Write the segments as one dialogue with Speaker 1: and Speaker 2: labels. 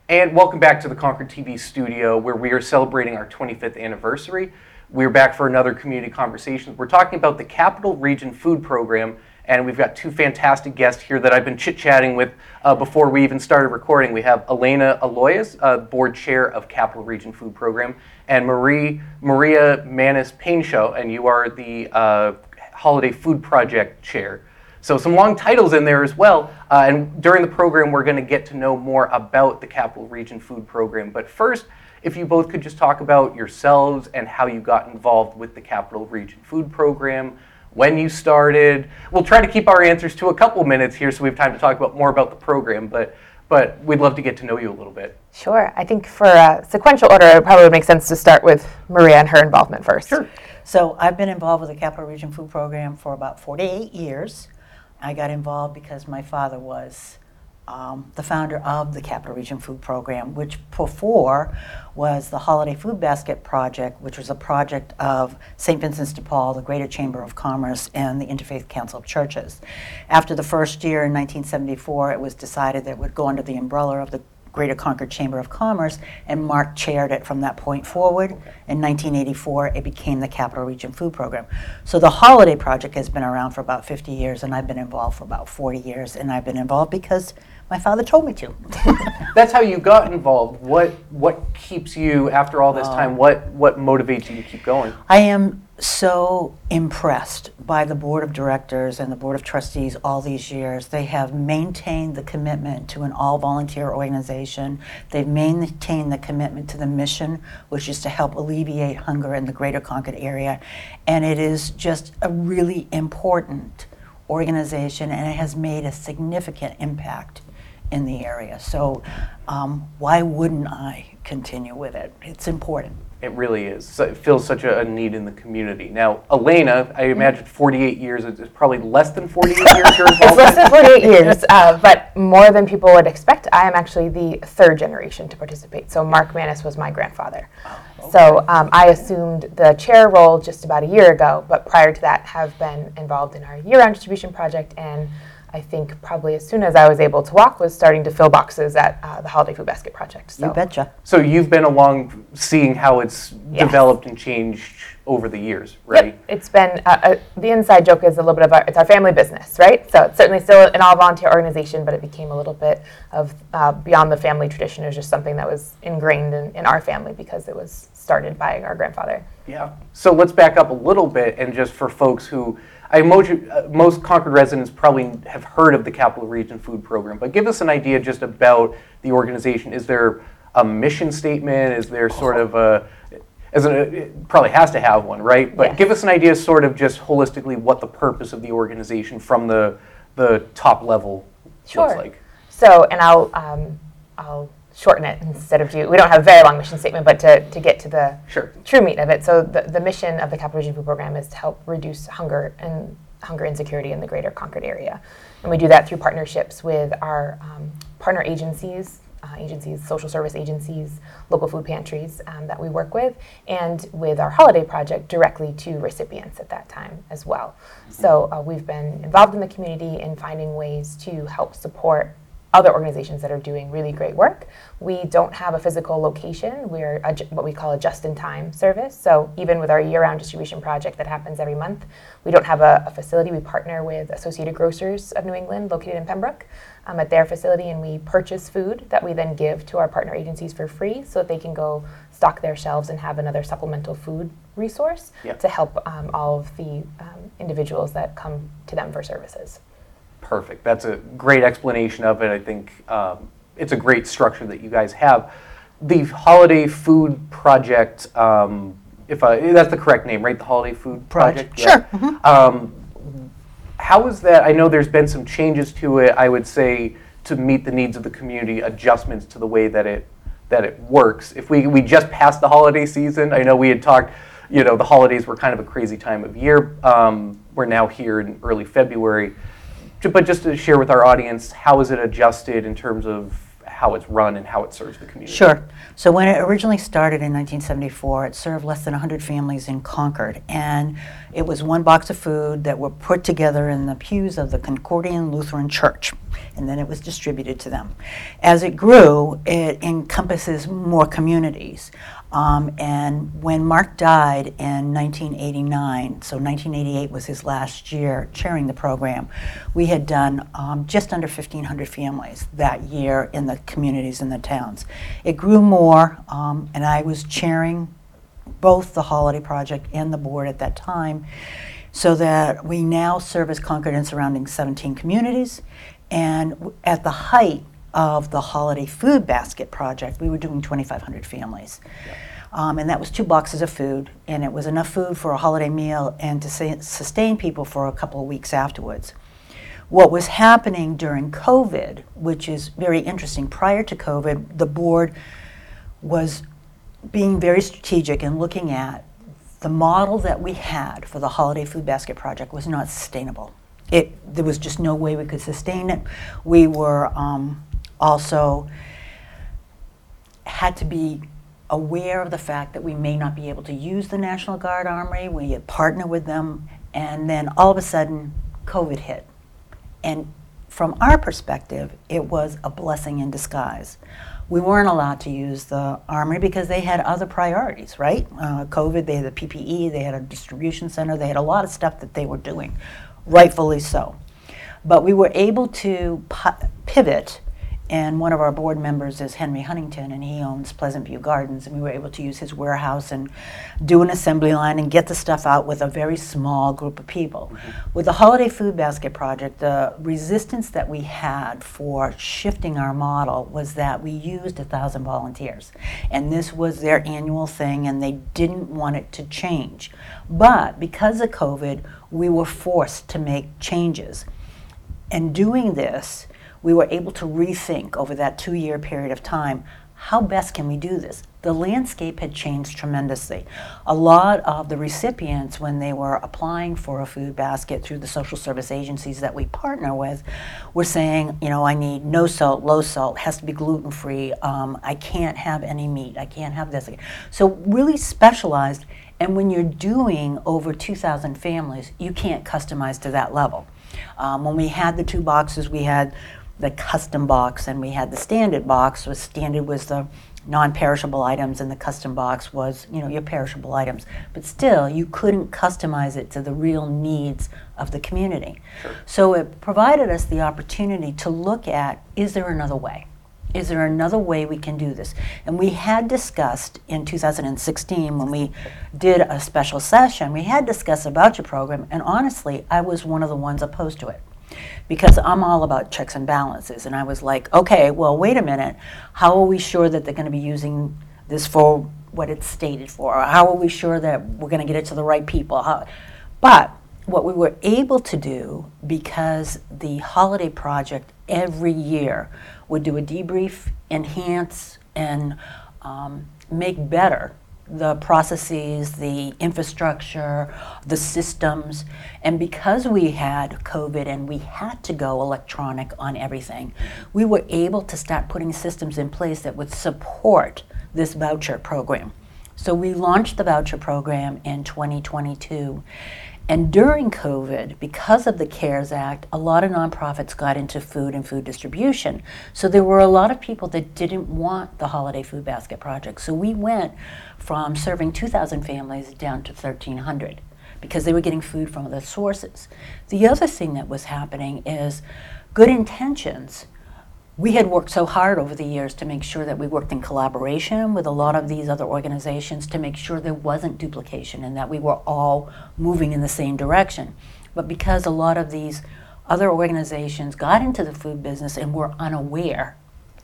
Speaker 1: And welcome back to the Concord TV studio, where we are celebrating our 25th anniversary. We're back for another community conversation. We're talking about the Capital Region Food Program, and we've got two fantastic guests here that I've been chit-chatting with before we even started recording. We have Elena Aloyes, Board Chair of Capital Region Food Program, and Maria Manis-Painshaw, and you are the Holiday Food Project Chair. So some long titles in there as well, and during the program we're going to get to know more about the Capital Region Food Program. But first, if you both could just talk about yourselves and how you got involved with the Capital Region Food Program, when you started. We'll try to keep our answers to a couple minutes here so we have time to talk more about the program, but we'd love to get to know you a little bit.
Speaker 2: Sure. I think for sequential order, it probably would make sense to start with Maria and her involvement first.
Speaker 1: Sure.
Speaker 3: So I've been involved with the Capital Region Food Program for about 48 years. I got involved because my father was the founder of the Capital Region Food Program, which before was the Holiday Food Basket Project, which was a project of St. Vincent de Paul, the Greater Chamber of Commerce, and the Interfaith Council of Churches. After the first year in 1974, it was decided that it would go under the umbrella of the Greater Concord Chamber of Commerce, and Mark chaired it from that point forward. Okay. In 1984, it became the Capital Region Food Program. So the Holiday Project has been around for about 50 years, and I've been involved for about 40 years, and I've been involved because my father told me to.
Speaker 1: That's how you got involved. What keeps you, after all this time, what motivates you to keep going?
Speaker 3: I am so impressed by the Board of Directors and the Board of Trustees all these years. They have maintained the commitment to an all-volunteer organization. They've maintained the commitment to the mission, which is to help alleviate hunger in the Greater Concord area. And it is just a really important organization, and it has made a significant impact in the area. So why wouldn't I continue with it? It's important.
Speaker 1: It really is. So it feels such a need in the community. Now, Elena, I imagine 48 years, it's probably less than 48 years you're involved.
Speaker 2: It's less than 48 years, but more than people would expect. I am actually the third generation to participate. So Mark Manis was my grandfather. Oh, okay. So I assumed the chair role just about a year ago, but prior to that have been involved in our year-round distribution project, and I think probably as soon as I was able to walk was starting to fill boxes at the Holiday Food Basket Project. So.
Speaker 3: You betcha.
Speaker 1: So you've been along seeing how it's developed and changed over the years, right?
Speaker 2: Yep. It's been, the inside joke is a little bit of it's our family business, right? So it's certainly still an all-volunteer organization, but it became a little bit of beyond the family tradition. It was just something that was ingrained in our family because it was started by our grandfather.
Speaker 1: Yeah. So let's back up a little bit, and just for folks who, most Concord residents probably have heard of the Capital Region Food Program, but give us an idea just about the organization. Is there a mission statement? Is there sort of it probably has to have one, right? But give us an idea sort of just holistically what the purpose of the organization from the top level looks like.
Speaker 2: So, and I'll shorten it instead of we don't have a very long mission statement, but to get to the true meat of it. So the mission of the Capital Region Food Program is to help reduce hunger insecurity in the Greater Concord area. And we do that through partnerships with our partner agencies, social service agencies, local food pantries that we work with, and with our holiday project directly to recipients at that time as well. Mm-hmm. So we've been involved in the community in finding ways to help support other organizations that are doing really great work. We don't have a physical location. We're what we call a just-in-time service. So even with our year-round distribution project that happens every month, we don't have a facility. We partner with Associated Grocers of New England, located in Pembroke, at their facility, and we purchase food that we then give to our partner agencies for free so that they can go stock their shelves and have another supplemental food resource to help all of the individuals that come to them for services.
Speaker 1: Perfect. That's a great explanation of it. I think it's a great structure that you guys have. The Holiday Food Project, that's the correct name, right? The Holiday Food Project?
Speaker 3: Sure. Mm-hmm.
Speaker 1: How is that? I know there's been some changes to it, I would say, to meet the needs of the community, adjustments to the way that it works. If we just passed the holiday season, I know we had talked, the holidays were kind of a crazy time of year. We're now here in early February. But just to share with our audience, how is it adjusted in terms of how it's run and how it serves the community.
Speaker 3: Sure. So when it originally started in 1974, it served less than 100 families in Concord, and it was one box of food that were put together in the pews of the Concordian Lutheran Church, and then it was distributed to them. As it grew, it encompasses more communities. And when Mark died in 1989, so 1988 was his last year chairing the program, we had done just under 1,500 families that year in the communities in the towns. It grew more, and I was chairing both the Holiday Project and the board at that time, so that we now service Concord and surrounding 17 communities. And at the height of the Holiday Food Basket Project, we were doing 2,500 families. And that was 2 boxes of food, and it was enough food for a holiday meal and to sustain people for a couple of weeks afterwards. What was happening during COVID, which is very interesting, prior to COVID, the board was being very strategic and looking at the model that we had for the Holiday Food Basket Project was not sustainable. There was just no way we could sustain it. We were also had to be aware of the fact that we may not be able to use the National Guard Armory. We had partnered with them, and then all of a sudden, COVID hit. And from our perspective, it was a blessing in disguise. We weren't allowed to use the Armory because they had other priorities, right? COVID, they had the PPE, they had a distribution center, they had a lot of stuff that they were doing, rightfully so. But we were able to pivot, and one of our board members is Henry Huntington, and he owns Pleasant View Gardens, and we were able to use his warehouse and do an assembly line and get the stuff out with a very small group of people. Mm-hmm. With the Holiday Food Basket Project, the resistance that we had for shifting our model was that we used 1,000 volunteers, and this was their annual thing, and they didn't want it to change. But because of COVID, we were forced to make changes. And doing this, we were able to rethink over that 2-year period of time, how best can we do this? The landscape had changed tremendously. A lot of the recipients, when they were applying for a food basket through the social service agencies that we partner with, were saying, you know, I need no salt, low salt, has to be gluten-free, I can't have any meat, I can't have this. So really specialized, and when you're doing over 2,000 families, you can't customize to that level. When we had the 2 boxes, we had the custom box and we had the standard box. Standard was the non-perishable items, and the custom box was, you know, your perishable items. But still, you couldn't customize it to the real needs of the community. Sure. So it provided us the opportunity to look at, is there another way? Is there another way we can do this? And we had discussed in 2016, when we did a special session, we had discussed a voucher program, and honestly, I was one of the ones opposed to it, because I'm all about checks and balances. And I was like, okay, well, wait a minute. How are we sure that they're going to be using this for what it's stated for? How are we sure that we're going to get it to the right people? But what we were able to do, because the Holiday Project every year would do a debrief, enhance, and make better the processes, the infrastructure, the systems. And because we had COVID and we had to go electronic on everything, we were able to start putting systems in place that would support this voucher program. So we launched the voucher program in 2022. And during COVID, because of the CARES Act, a lot of nonprofits got into food and food distribution. So there were a lot of people that didn't want the Holiday Food Basket Project. So we went from serving 2,000 families down to 1,300 because they were getting food from other sources. The other thing that was happening is good intentions. We had worked so hard over the years to make sure that we worked in collaboration with a lot of these other organizations to make sure there wasn't duplication and that we were all moving in the same direction. But because a lot of these other organizations got into the food business and were unaware,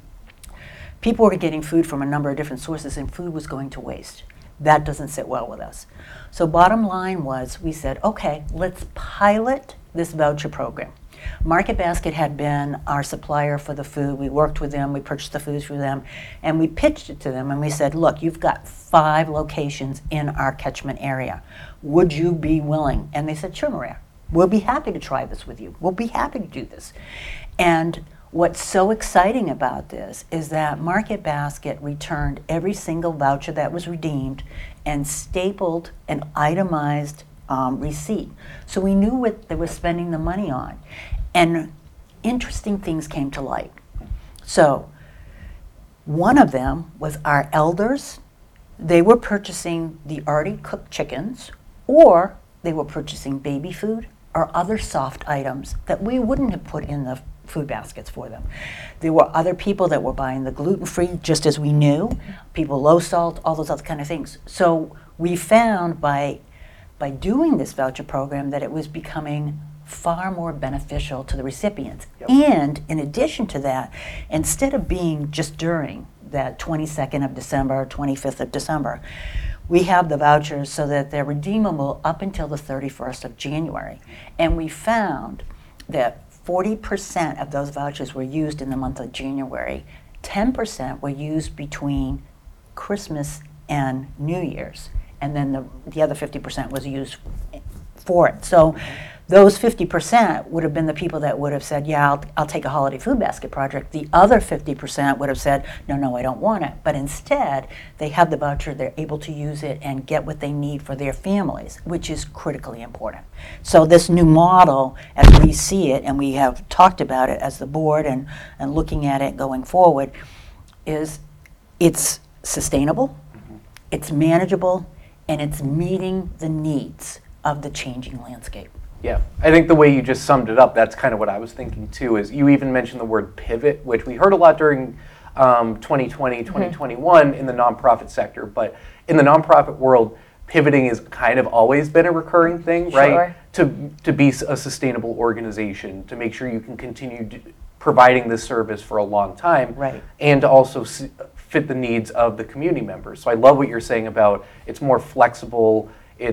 Speaker 3: people were getting food from a number of different sources and food was going to waste. That doesn't sit well with us. So bottom line was, we said, okay, let's pilot this voucher program. Market Basket had been our supplier for the food. We worked with them, we purchased the food through them, and we pitched it to them and we said, look, you've got 5 locations in our catchment area. Would you be willing? And they said, sure, Maria, we'll be happy to try this with you. We'll be happy to do this. And What's so exciting about this is that Market Basket returned every single voucher that was redeemed and stapled an itemized receipt. So we knew what they were spending the money on. And interesting things came to light. So one of them was our elders. They were purchasing the already cooked chickens, or they were purchasing baby food or other soft items that we wouldn't have put in the food baskets for them. There were other people that were buying the gluten-free, just as we knew, people low salt, all those other kind of things. So we found by doing this voucher program that it was becoming far more beneficial to the recipients. Yep. And in addition to that, instead of being just during that 22nd of December, 25th of December, we have the vouchers so that they're redeemable up until the 31st of January. And we found that 40% of those vouchers were used in the month of January. 10% were used between Christmas and New Year's. And then the other 50% was used for it. So those 50% would have been the people that would have said, yeah, I'll take a holiday food basket project. The other 50% would have said, no, I don't want it. But instead, they have the voucher, they're able to use it and get what they need for their families, which is critically important. So this new model, as we see it, and we have talked about it as the board and looking at it going forward, is it's sustainable, it's manageable, and it's meeting the needs of the changing landscape.
Speaker 1: Yeah, I think the way you just summed it up, that's kind of what I was thinking too, is you even mentioned the word pivot, which we heard a lot during 2020, 2021 in the nonprofit sector, but in the nonprofit world, pivoting has kind of always been a recurring thing, right? Sure. To be a sustainable organization, to make sure you can continue providing this service for a long time,
Speaker 3: right,
Speaker 1: and to also fit the needs of the community members. So I love what you're saying about it's more flexible,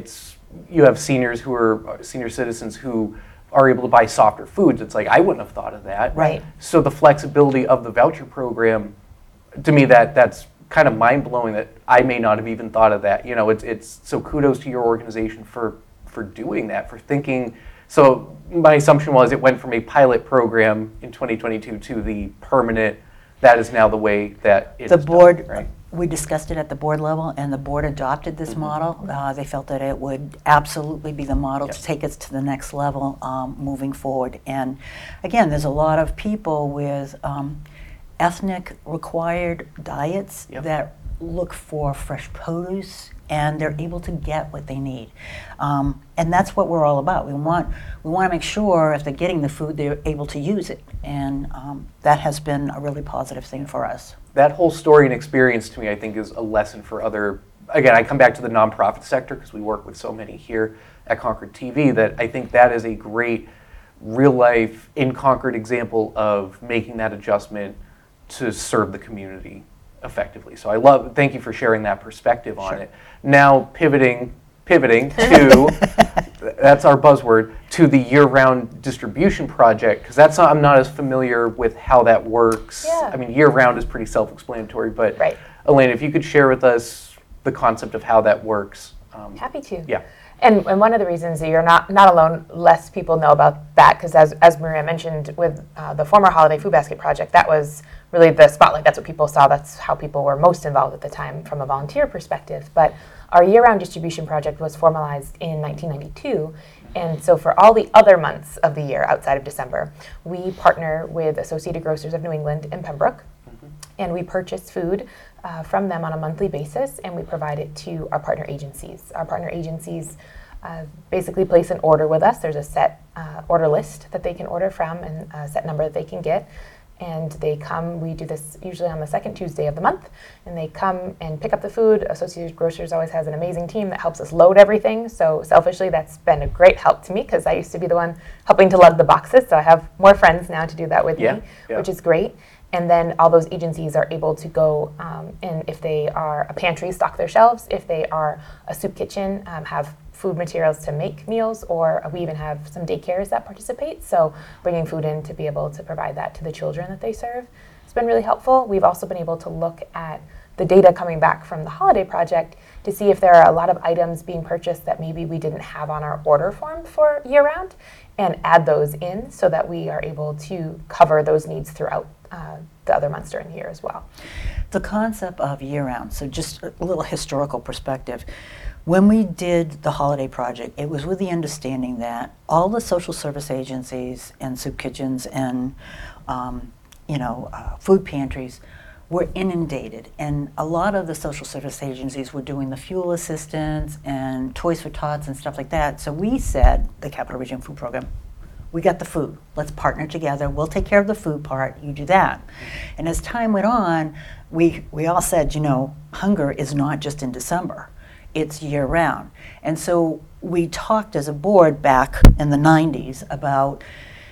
Speaker 1: you have senior citizens who are able to buy softer foods. It's like, I wouldn't have thought of that.
Speaker 2: Right.
Speaker 1: So the flexibility of the voucher program, to me, that's kind of mind-blowing that I may not have even thought of that. It's so kudos to your organization for doing that, for thinking. So my assumption was it went from a pilot program in 2022 to the permanent, that is now the way that it is
Speaker 3: the board,
Speaker 1: done, right?
Speaker 3: We discussed it at the board level, and the board adopted this model. They felt that it would absolutely be the model to take us to the next level moving forward. And again, there's a lot of people with ethnic required diets that look for fresh produce, and they're able to get what they need. And that's what we're all about. We want to make sure if they're getting the food, they're able to use it. And that has been a really positive thing for us.
Speaker 1: That whole story and experience to me, I think, is a lesson for other, again, I come back to the nonprofit sector because we work with so many here at Concord TV, that I think that is a great real life in Concord example of making that adjustment to serve the community effectively. So thank you for sharing that perspective on it. Now pivoting to, that's our buzzword, to the year-round distribution project, because I'm not as familiar with how that works.
Speaker 2: Yeah.
Speaker 1: I mean, year-round is pretty self-explanatory, but
Speaker 2: right.
Speaker 1: Elaine, if you could share with us the concept of how that works.
Speaker 2: Happy to.
Speaker 1: Yeah.
Speaker 2: And one of the reasons that you're not alone, less people know about that, because as Maria mentioned with the former Holiday Food Basket Project, that was really the spotlight. That's what people saw. That's how people were most involved at the time from a volunteer perspective. But our year-round distribution project was formalized in 1992. And so for all the other months of the year outside of December, we partner with Associated Grocers of New England in Pembroke. And we purchase food from them on a monthly basis, and we provide it to our partner agencies. Our partner agencies basically place an order with us. There's a set order list that they can order from and a set number that they can get. And they come, we do this usually on the second Tuesday of the month, and they come and pick up the food. Associated Grocers always has an amazing team that helps us load everything. So selfishly, that's been a great help to me because I used to be the one helping to lug the boxes. So I have more friends now to do that with me, which is great. And then all those agencies are able to go and if they are a pantry, stock their shelves. If they are a soup kitchen, have food materials to make meals, or we even have some daycares that participate. So bringing food in to be able to provide that to the children that they serve. It's been really helpful. We've also been able to look at the data coming back from the holiday project to see if there are a lot of items being purchased that maybe we didn't have on our order form for year-round, and add those in so that we are able to cover those needs throughout the other months during the year as well.
Speaker 3: The concept of year-round, so just a little historical perspective. When we did the holiday project, it was with the understanding that all the social service agencies and soup kitchens and food pantries were inundated, and a lot of the social service agencies were doing the fuel assistance and Toys for Tots and stuff like that. So we said, the Capital Region Food Program, we got the food. Let's partner together. We'll take care of the food part. You do that. And as time went on, we all said, hunger is not just in December. It's year-round. And so we talked as a board back in the 90s about,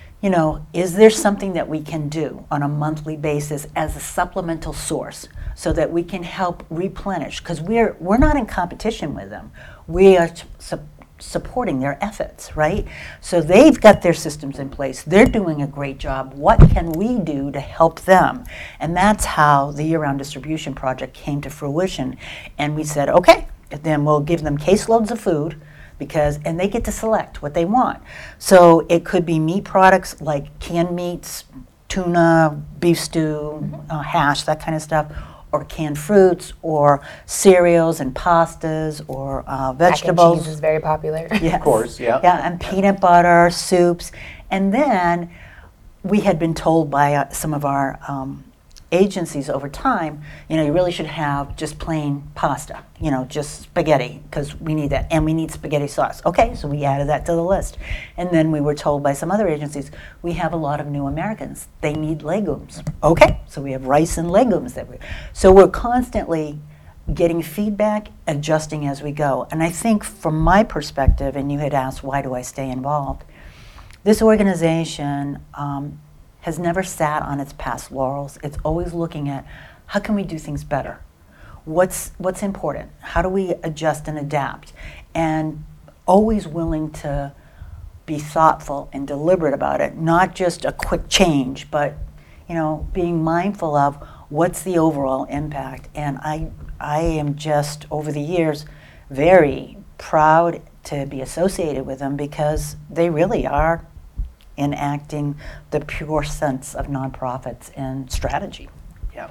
Speaker 3: is there something that we can do on a monthly basis as a supplemental source so that we can help replenish? Because we're not in competition with them. We are supporting their efforts, right? So they've got their systems in place. They're doing a great job. What can we do to help them? And that's how the Year-Round Distribution Project came to fruition. And we said, okay, then we'll give them caseloads of food, and they get to select what they want. So it could be meat products like canned meats, tuna, beef stew, hash, that kind of stuff, or canned fruits, or cereals and pastas, or vegetables.
Speaker 2: Mac and cheese is very popular.
Speaker 3: Yes.
Speaker 1: Of course, yeah.
Speaker 3: Yeah, and peanut butter, soups. And then we had been told by some of our agencies over time, you really should have just plain pasta, just spaghetti, because we need that, and we need spaghetti sauce. Okay, so we added that to the list. And then we were told by some other agencies, we have a lot of new Americans. They need legumes. Okay, so we have rice and legumes. So we're constantly getting feedback, adjusting as we go. And I think from my perspective, and you had asked, why do I stay involved? This organization has never sat on its past laurels. It's always looking at, how can we do things better? What's important? How do we adjust and adapt? And always willing to be thoughtful and deliberate about it, not just a quick change, but being mindful of what's the overall impact. And I am just, over the years, very proud to be associated with them, because they really are enacting the pure sense of nonprofits and strategy.
Speaker 1: Yeah.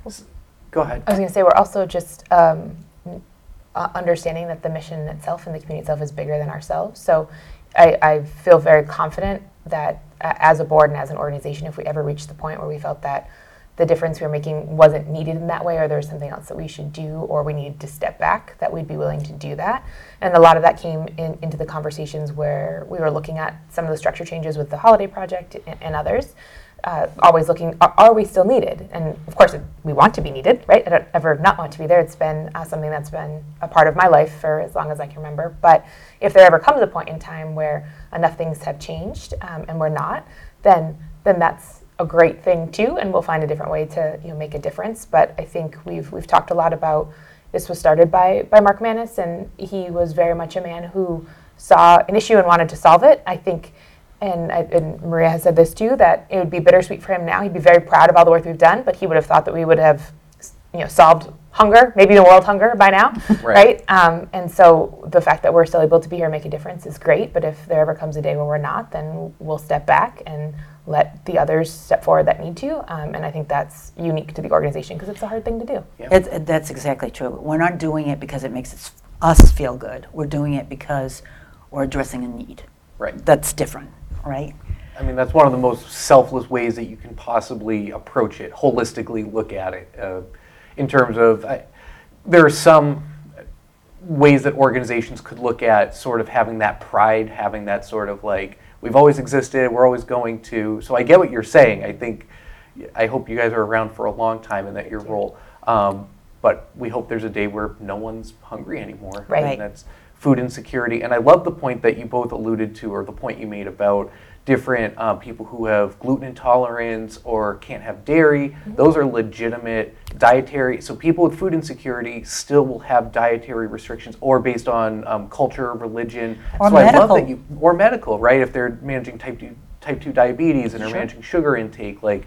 Speaker 1: Go ahead.
Speaker 2: I was going to say, we're also just understanding that the mission itself and the community itself is bigger than ourselves. So I feel very confident that as a board and as an organization, if we ever reached the point where we felt that the difference we were making wasn't needed in that way, or there was something else that we should do, or we needed to step back, that we'd be willing to do that. And a lot of that came into the conversations where we were looking at some of the structure changes with the holiday project and others, always looking, are we still needed? And of course, we want to be needed, right? I don't ever not want to be there. It's been something that's been a part of my life for as long as I can remember. But if there ever comes a point in time where enough things have changed and we're not, then that's a great thing too, and we'll find a different way to make a difference. But I think we've talked a lot about, this was started by Mark Manis, and he was very much a man who saw an issue and wanted to solve it. I think, and Maria has said this too, that it would be bittersweet for him now. He'd be very proud of all the work we've done, but he would have thought that we would have solved hunger, maybe the world hunger by now, right? And so the fact that we're still able to be here and make a difference is great, but if there ever comes a day when we're not, then we'll step back and let the others step forward that need to, and I think that's unique to the organization because it's a hard thing to do.
Speaker 3: Yeah. That's exactly true. We're not doing it because it makes us feel good. We're doing it because we're addressing a need.
Speaker 1: Right.
Speaker 3: That's different, right?
Speaker 1: I mean, that's one of the most selfless ways that you can possibly approach it, holistically look at it. In terms of, there are some ways that organizations could look at sort of having that pride, having that sort of like, we've always existed, we're always going to. So I get what you're saying. I hope you guys are around for a long time in that your role. But we hope there's a day where no one's hungry anymore.
Speaker 2: Right.
Speaker 1: And that's food insecurity. And I love the point that you both alluded to, or the point you made about different people who have gluten intolerance or can't have dairy. Mm-hmm. Those are legitimate dietary. So people with food insecurity still will have dietary restrictions, or based on culture, religion.
Speaker 3: Or
Speaker 1: so
Speaker 3: medical.
Speaker 1: I love that or medical, right? If they're managing type 2 diabetes and are managing sugar intake, like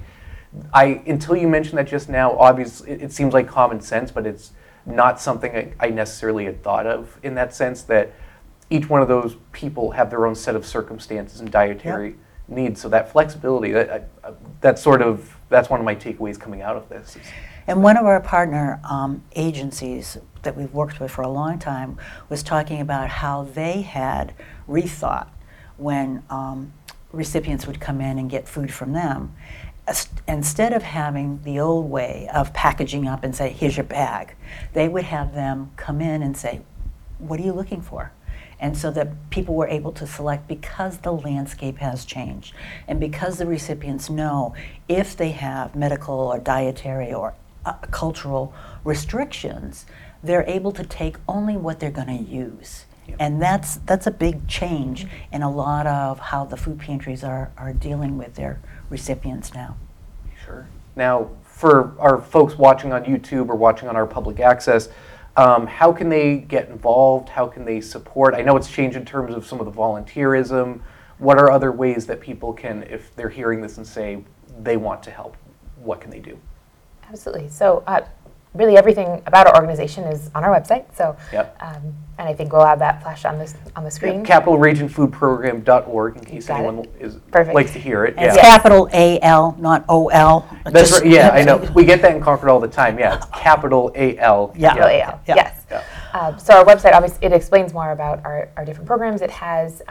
Speaker 1: Until you mentioned that just now, obviously it seems like common sense, but it's not something I necessarily had thought of in that sense, that each one of those people have their own set of circumstances and dietary needs. So that flexibility, that's one of my takeaways coming out of this.
Speaker 3: And one of our partner agencies that we've worked with for a long time was talking about how they had rethought when recipients would come in and get food from them. Instead of having the old way of packaging up and say, here's your bag, they would have them come in and say, what are you looking for? And so that people were able to select, because the landscape has changed and because the recipients know if they have medical or dietary or cultural restrictions, they're able to take only what they're going to use. Yep. And that's a big change in a lot of how the food pantries are dealing with their recipients now.
Speaker 1: Sure. Now, for our folks watching on YouTube or watching on our public access, how can they get involved? How can they support? I know it's changed in terms of some of the volunteerism. What are other ways that people can, if they're hearing this and say they want to help, what can they do?
Speaker 2: Absolutely. So really everything about our organization is on our website. So, and I think we'll have that flashed on the screen.
Speaker 1: CapitalRegionFoodProgram.org in case anyone likes to hear it.
Speaker 3: It's capital A-L, not O-L.
Speaker 1: That's right. Yeah, I know. We get that in Concord all the time. Yeah, it's capital A-L.
Speaker 2: Capital A-L. Yes. So our website, obviously, it explains more about our different programs. It has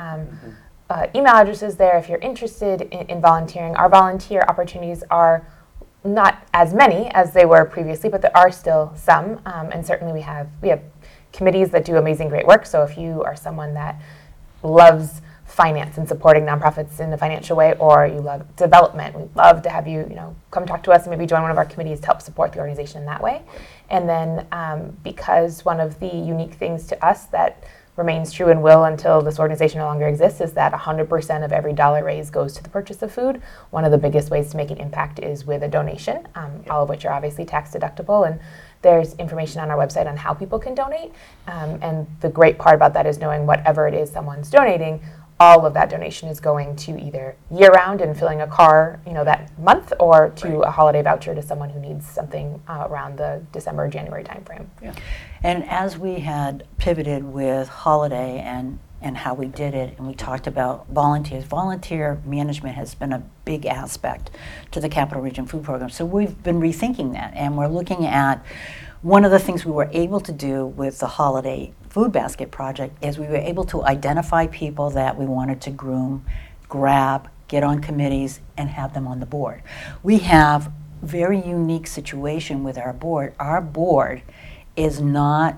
Speaker 2: email addresses there if you're interested in volunteering. Our volunteer opportunities are not as many as they were previously, but there are still some, and certainly we have committees that do amazing, great work. So if you are someone that loves finance and supporting nonprofits in a financial way, or you love development, we'd love to have you, come talk to us and maybe join one of our committees to help support the organization in that way. And then because one of the unique things to us that remains true and will until this organization no longer exists is that 100% of every dollar raised goes to the purchase of food. One of the biggest ways to make an impact is with a donation, all of which are obviously tax deductible. And there's information on our website on how people can donate. And the great part about that is knowing whatever it is someone's donating, all of that donation is going to either year-round and filling a car, that month, or to a holiday voucher to someone who needs something around the December, January timeframe.
Speaker 3: Yeah. And as we had pivoted with holiday and how we did it, and we talked about volunteers, volunteer management has been a big aspect to the Capital Region Food Program. So we've been rethinking that, and we're looking at one of the things we were able to do with the holiday food basket project is we were able to identify people that we wanted to groom, grab, get on committees, and have them on the board. We have very unique situation with our board. Our board is not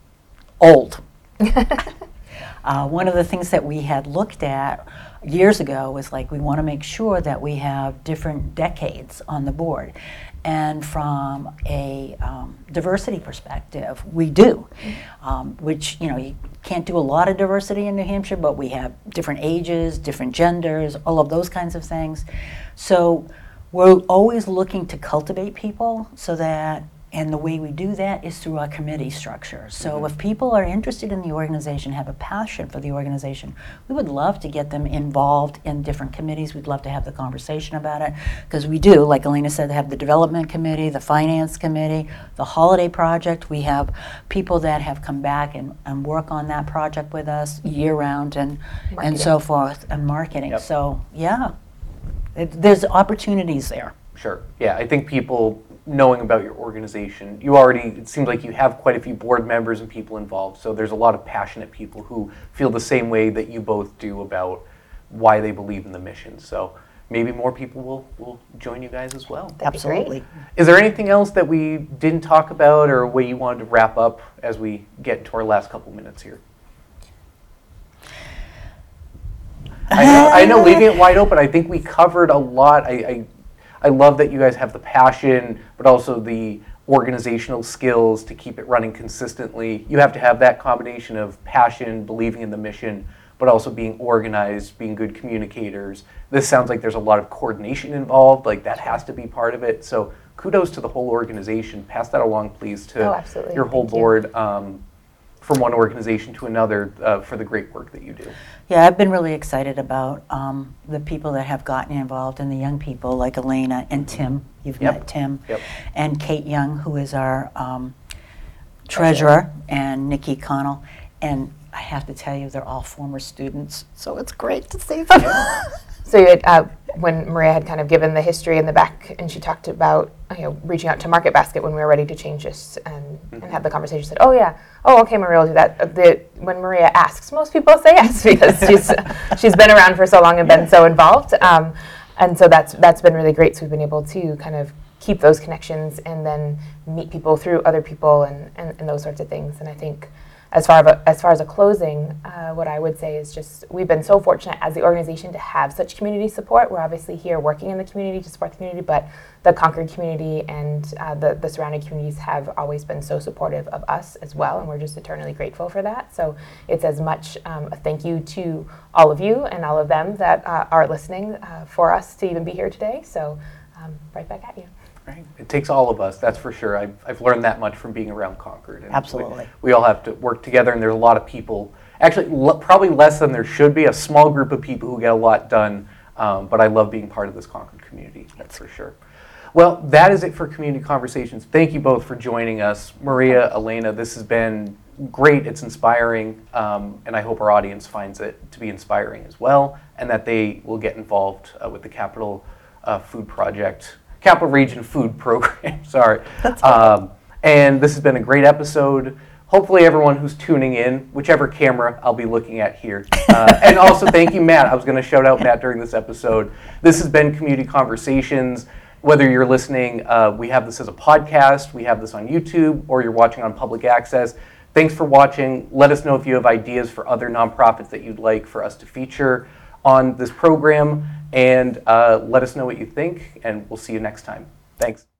Speaker 3: old. One of the things that we had looked at years ago was we want to make sure that we have different decades on the board. And from a diversity perspective, we do, which, you can't do a lot of diversity in New Hampshire, but we have different ages, different genders, all of those kinds of things. So we're always looking to cultivate people so that, and the way we do that is through our committee structure. So if people are interested in the organization, have a passion for the organization, we would love to get them involved in different committees. We'd love to have the conversation about it, because we do, like Elena said, have the development committee, the finance committee, the holiday project. We have people that have come back and work on that project with us year-round and so forth, and marketing.
Speaker 1: Yep.
Speaker 3: So yeah, there's opportunities there.
Speaker 1: Sure. Yeah, I think people knowing about your organization, it seems like you have quite a few board members and people involved, so there's a lot of passionate people who feel the same way that you both do about why they believe in the mission. So maybe more people will join you guys as well.
Speaker 3: Absolutely.
Speaker 1: Is there anything else that we didn't talk about or a way you wanted to wrap up as we get into our last couple minutes here? I know leaving it wide open, I think we covered a lot. I love that you guys have the passion, but also the organizational skills to keep it running consistently. You have to have that combination of passion, believing in the mission, but also being organized, being good communicators. This sounds like there's a lot of coordination involved, that has to be part of it. So kudos to the whole organization. Pass that along, please, to your whole board. from one organization to another for the great work that you do.
Speaker 3: Yeah, I've been really excited about the people that have gotten involved and the young people like Elena and Tim. You've met Tim.
Speaker 1: Yep.
Speaker 3: And Kate Young, who is our treasurer, and Nikki Connell. And I have to tell you, they're all former students, so it's great to see them.
Speaker 2: So you had, when Maria had kind of given the history in the back, and she talked about reaching out to Market Basket when we were ready to change this, and had the conversation. Said, "Oh yeah, oh okay, Maria will do that." When Maria asks, most people say yes because she's been around for so long and been so involved, and so that's been really great. So we've been able to kind of keep those connections and then meet people through other people and those sorts of things. And I think, as far as a closing, what I would say is just we've been so fortunate as the organization to have such community support. We're obviously here working in the community to support the community, but the Concord community and the surrounding communities have always been so supportive of us as well, and we're just eternally grateful for that. So it's as much a thank you to all of you and all of them that are listening for us to even be here today. So right back at you.
Speaker 1: Right. It takes all of us, that's for sure. I've learned that much from being around Concord. And
Speaker 3: Absolutely.
Speaker 1: We all have to work together, and there's a lot of people, actually probably less than there should be, a small group of people who get a lot done, but I love being part of this Concord community, that's for sure. Well, that is it for Community Conversations. Thank you both for joining us. Maria, Elena, this has been great, it's inspiring, and I hope our audience finds it to be inspiring as well, and that they will get involved with the Capital Region Food Program, sorry. And this has been a great episode. Hopefully everyone who's tuning in, whichever camera I'll be looking at here. And also thank you, Matt. I was going to shout out Matt during this episode. This has been Community Conversations. Whether you're listening, we have this as a podcast, we have this on YouTube, or you're watching on public access. Thanks for watching. Let us know if you have ideas for other nonprofits that you'd like for us to feature on this program. And let us know what you think, and we'll see you next time. Thanks.